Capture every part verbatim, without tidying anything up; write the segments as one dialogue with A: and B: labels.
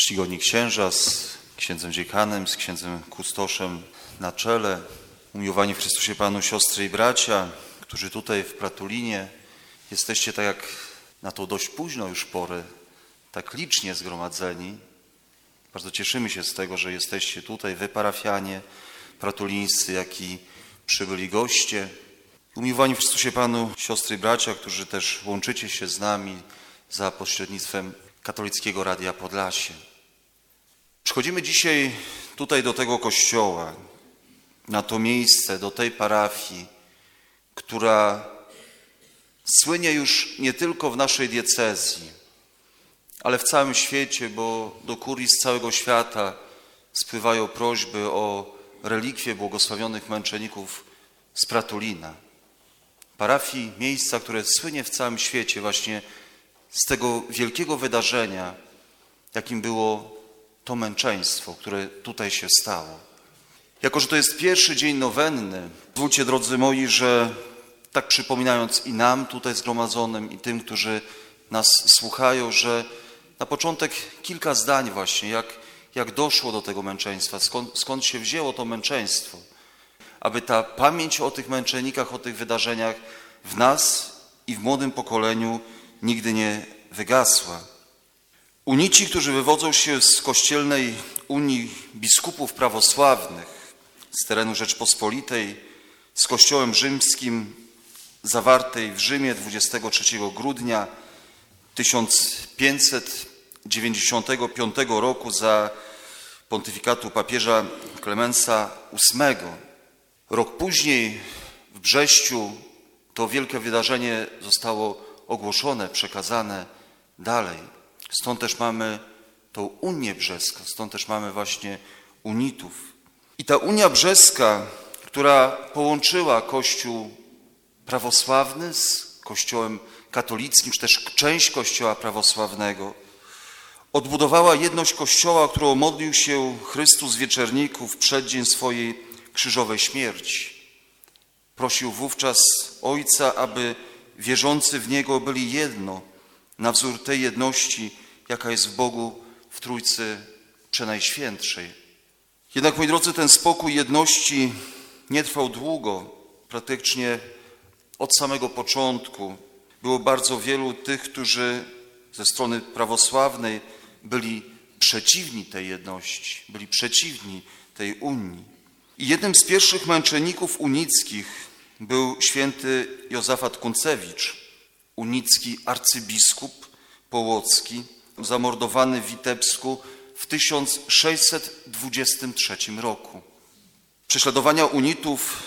A: Czcigodni księża z księdzem dziekanem, z księdzem kustoszem na czele, umiłowani w Chrystusie Panu siostry i bracia, którzy tutaj w Pratulinie jesteście tak jak na tą dość późną już porę, tak licznie zgromadzeni. Bardzo cieszymy się z tego, że jesteście tutaj, wy parafianie pratulińscy, jak i przybyli goście. Umiłowani w Chrystusie Panu siostry i bracia, którzy też łączycie się z nami za pośrednictwem Katolickiego Radia Podlasie. Przychodzimy dzisiaj tutaj do tego kościoła, na to miejsce, do tej parafii, która słynie już nie tylko w naszej diecezji, ale w całym świecie, bo do kurii z całego świata spływają prośby o relikwie błogosławionych męczenników z Pratulina. Parafii, miejsca, które słynie w całym świecie właśnie z tego wielkiego wydarzenia, jakim było to męczeństwo, które tutaj się stało. Jako że to jest pierwszy dzień nowenny, pozwólcie, drodzy moi, że tak przypominając i nam tutaj zgromadzonym, i tym, którzy nas słuchają, że na początek kilka zdań właśnie, jak, jak doszło do tego męczeństwa, skąd, skąd się wzięło to męczeństwo, aby ta pamięć o tych męczennikach, o tych wydarzeniach w nas i w młodym pokoleniu nigdy nie wygasła. Unici, którzy wywodzą się z kościelnej Unii Biskupów Prawosławnych z terenu Rzeczpospolitej, z Kościołem Rzymskim zawartej w Rzymie dwudziestego trzeciego grudnia tysiąc pięćset dziewięćdziesiątego piątego roku za pontyfikatu papieża Klemensa ósmego. Rok później w Brześciu to wielkie wydarzenie zostało ogłoszone, przekazane dalej. Stąd też mamy tą Unię Brzeską, stąd też mamy właśnie unitów. I ta Unia Brzeska, która połączyła Kościół prawosławny z Kościołem katolickim, czy też część Kościoła prawosławnego, odbudowała jedność Kościoła, o którą modlił się Chrystus Wieczerników w przeddzień swojej krzyżowej śmierci. Prosił wówczas Ojca, aby wierzący w Niego byli jedno, na wzór tej jedności, jaka jest w Bogu w Trójcy Przenajświętszej. Jednak, moi drodzy, ten spokój jedności nie trwał długo, praktycznie od samego początku. Było bardzo wielu tych, którzy ze strony prawosławnej byli przeciwni tej jedności, byli przeciwni tej Unii. I jednym z pierwszych męczenników unickich był święty Józafat Kuncewicz, unicki arcybiskup połocki, zamordowany w Witebsku w tysiąc sześćset dwudziestym trzecim roku. Prześladowania unitów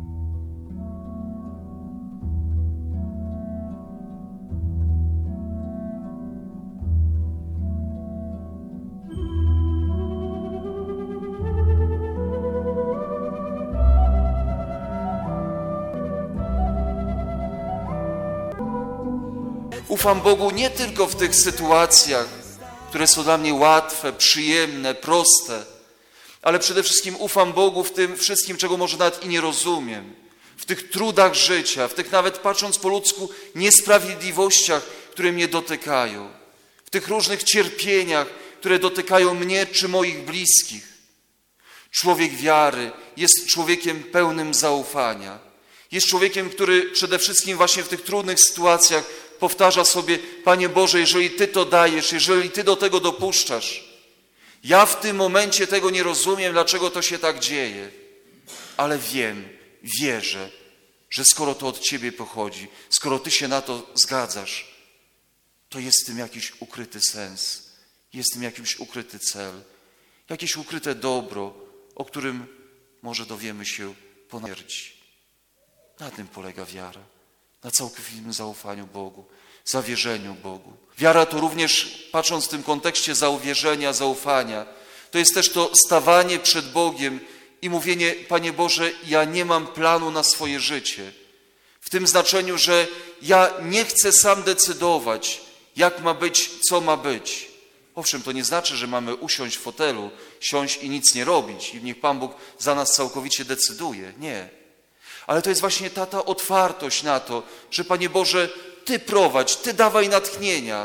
A: ufam Bogu nie tylko w tych sytuacjach, które są dla mnie łatwe, przyjemne, proste, ale przede wszystkim ufam Bogu w tym wszystkim, czego może nawet i nie rozumiem. W tych trudach życia, w tych nawet patrząc po ludzku niesprawiedliwościach, które mnie dotykają. W tych różnych cierpieniach, które dotykają mnie czy moich bliskich. Człowiek wiary jest człowiekiem pełnym zaufania. Jest człowiekiem, który przede wszystkim właśnie w tych trudnych sytuacjach powtarza sobie: Panie Boże, jeżeli Ty to dajesz, jeżeli Ty do tego dopuszczasz, ja w tym momencie tego nie rozumiem, dlaczego to się tak dzieje, ale wiem, wierzę, że skoro to od Ciebie pochodzi, skoro Ty się na to zgadzasz, to jest w tym jakiś ukryty sens, jest w tym jakiś ukryty cel, jakieś ukryte dobro, o którym może dowiemy się po śmierci. Na tym polega wiara. Na całkowitym zaufaniu Bogu, zawierzeniu Bogu. Wiara to również, patrząc w tym kontekście zawierzenia, zaufania, to jest też to stawanie przed Bogiem i mówienie: Panie Boże, ja nie mam planu na swoje życie. W tym znaczeniu, że ja nie chcę sam decydować, jak ma być, co ma być. Owszem, to nie znaczy, że mamy usiąść w fotelu, siąść i nic nie robić i niech Pan Bóg za nas całkowicie decyduje. Nie. Ale to jest właśnie ta, ta otwartość na to, że Panie Boże, Ty prowadź, Ty dawaj natchnienia.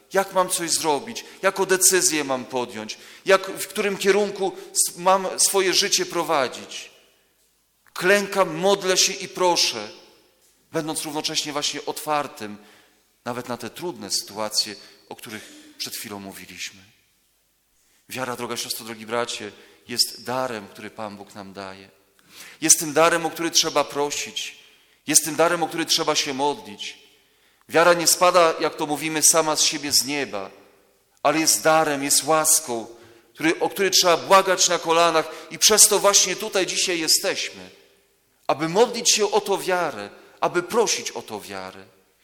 A: Jak mam coś zrobić? Jaką decyzję mam podjąć? Jak, w którym kierunku mam swoje życie prowadzić? Klękam, modlę się i proszę, będąc równocześnie właśnie otwartym nawet na te trudne sytuacje, o których przed chwilą mówiliśmy. Wiara, droga siostro, drogi bracie, jest darem, który Pan Bóg nam daje. Jest tym darem, o który trzeba prosić. Jest tym darem, o który trzeba się modlić. Wiara nie spada, jak to mówimy, sama z siebie z nieba, ale jest darem, jest łaską, który, o który trzeba błagać na kolanach i przez to właśnie tutaj dzisiaj jesteśmy, aby modlić się o to wiarę, aby prosić o to wiarę.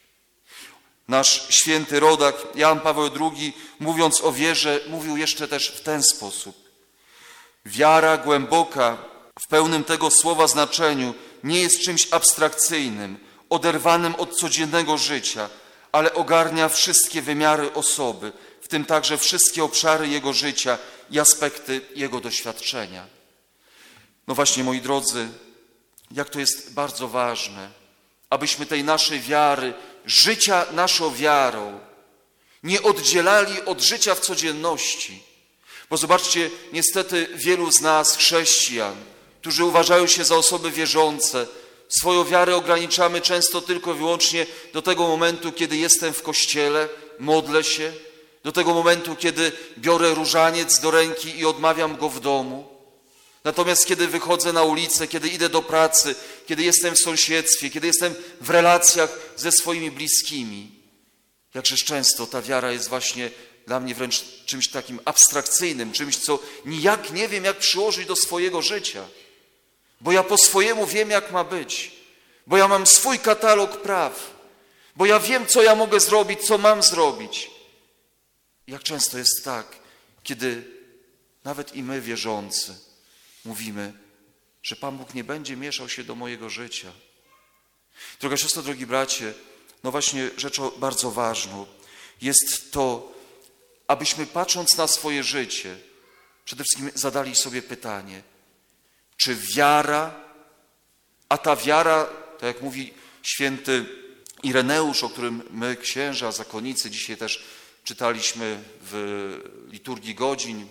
A: Nasz święty rodak Jan Paweł drugi, mówiąc o wierze, mówił jeszcze też w ten sposób. Wiara głęboka, w pełnym tego słowa znaczeniu, nie jest czymś abstrakcyjnym, oderwanym od codziennego życia, ale ogarnia wszystkie wymiary osoby, w tym także wszystkie obszary jego życia i aspekty jego doświadczenia. No właśnie, moi drodzy, jak to jest bardzo ważne, abyśmy tej naszej wiary, życia naszą wiarą nie oddzielali od życia w codzienności. Bo zobaczcie, niestety wielu z nas, chrześcijan, którzy uważają się za osoby wierzące, swoją wiarę ograniczamy często tylko i wyłącznie do tego momentu, kiedy jestem w kościele, modlę się, do tego momentu, kiedy biorę różaniec do ręki i odmawiam go w domu. Natomiast kiedy wychodzę na ulicę, kiedy idę do pracy, kiedy jestem w sąsiedztwie, kiedy jestem w relacjach ze swoimi bliskimi, jakżeż często ta wiara jest właśnie dla mnie wręcz czymś takim abstrakcyjnym, czymś, co nijak nie wiem, jak przyłożyć do swojego życia. Bo ja po swojemu wiem, jak ma być. Bo ja mam swój katalog praw. Bo ja wiem, co ja mogę zrobić, co mam zrobić. Jak często jest tak, kiedy nawet i my, wierzący, mówimy, że Pan Bóg nie będzie mieszał się do mojego życia. Droga siostro, drogi bracie, no właśnie rzeczą bardzo ważną jest to, abyśmy patrząc na swoje życie, przede wszystkim zadali sobie pytanie, czy wiara, a ta wiara, tak jak mówi święty Ireneusz, o którym my, księża, zakonnicy, dzisiaj też czytaliśmy w liturgii godzin,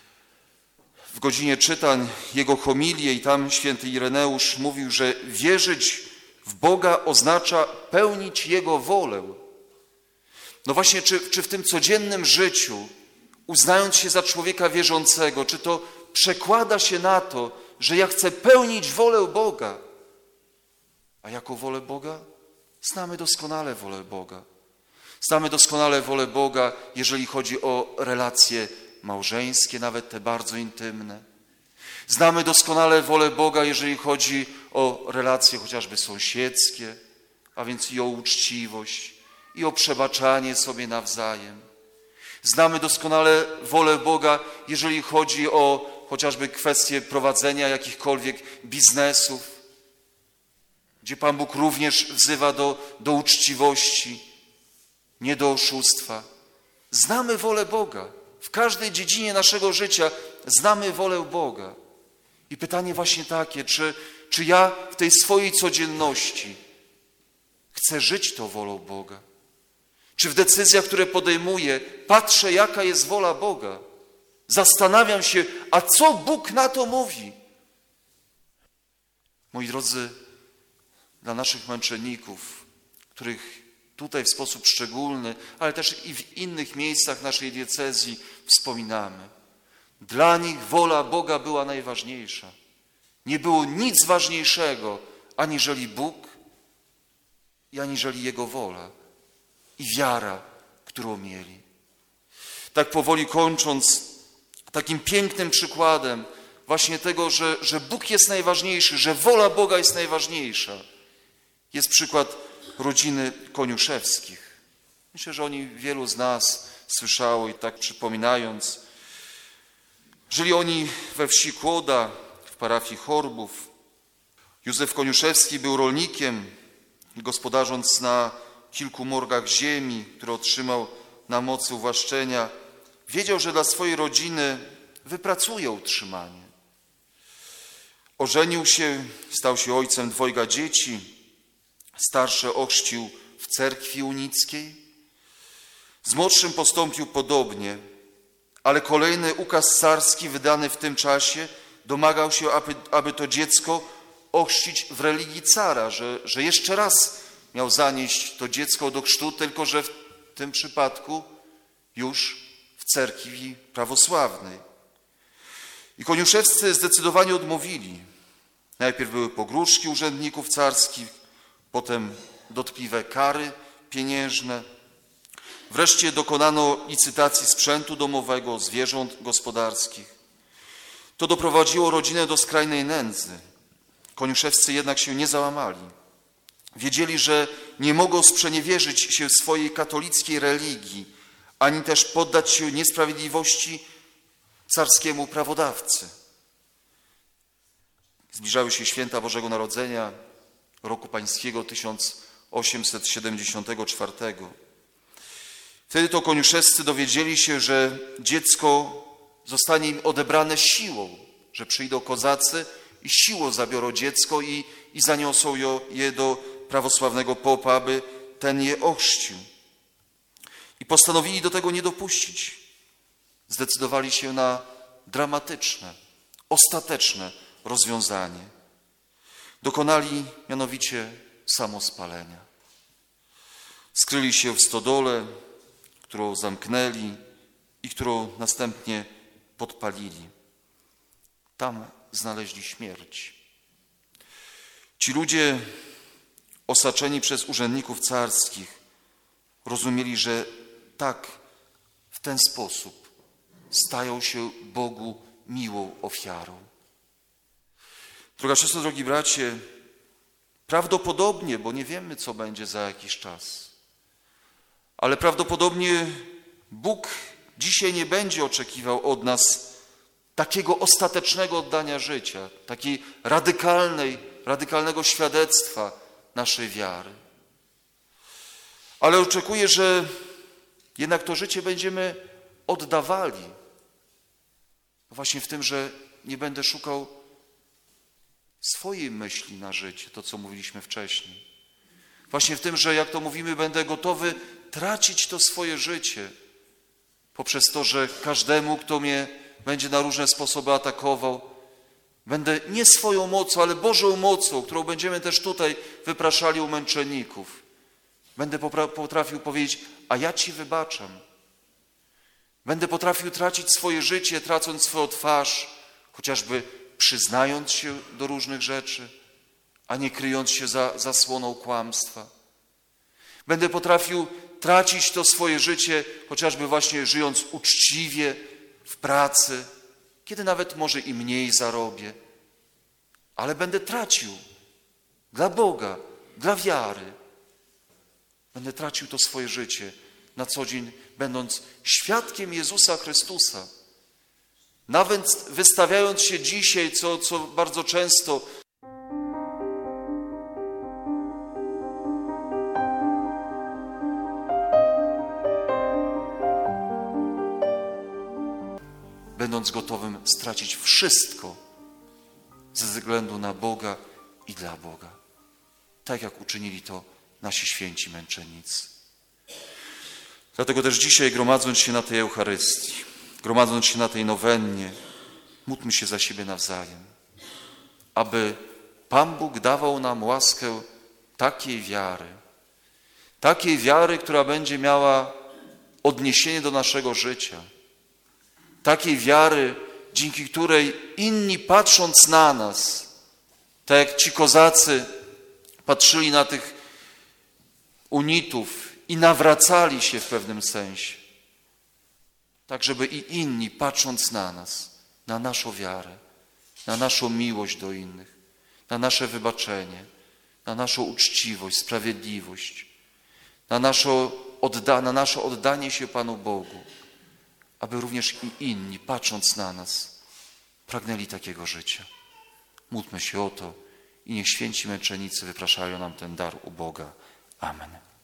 A: w godzinie czytań jego homilię i tam święty Ireneusz mówił, że wierzyć w Boga oznacza pełnić Jego wolę. No właśnie, czy, czy w tym codziennym życiu, uznając się za człowieka wierzącego, czy to przekłada się na to, że ja chcę pełnić wolę Boga? A jaką wolę Boga? Znamy doskonale wolę Boga. Znamy doskonale wolę Boga, jeżeli chodzi o relacje małżeńskie, nawet te bardzo intymne. Znamy doskonale wolę Boga, jeżeli chodzi o relacje chociażby sąsiedzkie, a więc i o uczciwość, i o przebaczanie sobie nawzajem. Znamy doskonale wolę Boga, jeżeli chodzi o chociażby kwestie prowadzenia jakichkolwiek biznesów, gdzie Pan Bóg również wzywa do, do uczciwości, nie do oszustwa. Znamy wolę Boga. W każdej dziedzinie naszego życia znamy wolę Boga. I pytanie właśnie takie, czy, czy ja w tej swojej codzienności chcę żyć tą wolą Boga? Czy w decyzjach, które podejmuję, patrzę, jaka jest wola Boga? Zastanawiam się, a co Bóg na to mówi? Moi drodzy, dla naszych męczenników, których tutaj w sposób szczególny, ale też i w innych miejscach naszej diecezji wspominamy. Dla nich wola Boga była najważniejsza. Nie było nic ważniejszego, aniżeli Bóg i aniżeli Jego wola i wiara, którą mieli. Tak powoli kończąc, takim pięknym przykładem właśnie tego, że, że Bóg jest najważniejszy, że wola Boga jest najważniejsza, jest przykład rodziny Koniuszewskich. Myślę, że o nim wielu z nas słyszało i tak przypominając. Żyli oni we wsi Kłoda, w parafii Chorbów. Józef Koniuszewski był rolnikiem, gospodarząc na kilku morgach ziemi, które otrzymał na mocy uwłaszczenia. Wiedział, że dla swojej rodziny wypracuje utrzymanie. Ożenił się, stał się ojcem dwojga dzieci. Starsze ochrzcił w cerkwi unickiej. Z młodszym postąpił podobnie, ale kolejny ukaz carski wydany w tym czasie domagał się, aby, aby to dziecko ochrzcić w religii cara, że, że jeszcze raz miał zanieść to dziecko do chrztu, tylko że w tym przypadku już w cerkwi prawosławnej. I koniuszewscy zdecydowanie odmówili. Najpierw były pogróżki urzędników carskich, potem dotkliwe kary pieniężne. Wreszcie dokonano licytacji sprzętu domowego, zwierząt gospodarskich. To doprowadziło rodzinę do skrajnej nędzy. Koniuszewscy jednak się nie załamali. Wiedzieli, że nie mogą sprzeniewierzyć się swojej katolickiej religii, ani też poddać się niesprawiedliwości carskiemu prawodawcy. Zbliżały się święta Bożego Narodzenia roku pańskiego tysiąc osiemset siedemdziesiątego czwartego. Wtedy to koniuszewscy dowiedzieli się, że dziecko zostanie im odebrane siłą, że przyjdą kozacy i siłą zabiorą dziecko i, i zaniosą je do prawosławnego popa, aby ten je ochrzcił. I postanowili do tego nie dopuścić. Zdecydowali się na dramatyczne, ostateczne rozwiązanie. Dokonali mianowicie samospalenia. Skryli się w stodole, którą zamknęli i którą następnie podpalili. Tam znaleźli śmierć. Ci ludzie, osaczeni przez urzędników carskich, rozumieli, że tak, w ten sposób stają się Bogu miłą ofiarą. Droga siostro, drogi bracie, prawdopodobnie, bo nie wiemy, co będzie za jakiś czas, ale prawdopodobnie Bóg dzisiaj nie będzie oczekiwał od nas takiego ostatecznego oddania życia, takiej radykalnej, radykalnego świadectwa naszej wiary. Ale oczekuje, że jednak to życie będziemy oddawali. Właśnie w tym, że nie będę szukał swojej myśli na życie, to co mówiliśmy wcześniej. Właśnie w tym, że jak to mówimy, będę gotowy tracić to swoje życie poprzez to, że każdemu, kto mnie będzie na różne sposoby atakował, będę nie swoją mocą, ale Bożą mocą, którą będziemy też tutaj wypraszali u męczenników. Będę potrafił powiedzieć, a ja Ci wybaczam. Będę potrafił tracić swoje życie, tracąc swoją twarz, chociażby przyznając się do różnych rzeczy, a nie kryjąc się za zasłoną kłamstwa. Będę potrafił tracić to swoje życie, chociażby właśnie żyjąc uczciwie w pracy, kiedy nawet może i mniej zarobię, ale będę tracił dla Boga, dla wiary. Będę tracił to swoje życie na co dzień, będąc świadkiem Jezusa Chrystusa. Nawet wystawiając się dzisiaj, co, co bardzo często będąc gotowym stracić wszystko ze względu na Boga i dla Boga. Tak jak uczynili to nasi święci męczennicy. Dlatego też dzisiaj, gromadząc się na tej Eucharystii, gromadząc się na tej nowennie, módlmy się za siebie nawzajem, aby Pan Bóg dawał nam łaskę takiej wiary, takiej wiary, która będzie miała odniesienie do naszego życia, takiej wiary, dzięki której inni, patrząc na nas, tak jak ci kozacy patrzyli na tych unitów i nawracali się w pewnym sensie, tak żeby i inni, patrząc na nas, na naszą wiarę, na naszą miłość do innych, na nasze wybaczenie, na naszą uczciwość, sprawiedliwość, na nasze, odda na nasze oddanie się Panu Bogu, aby również i inni, patrząc na nas, pragnęli takiego życia. Módlmy się o to i niech święci męczennicy wypraszają nam ten dar u Boga. Amen.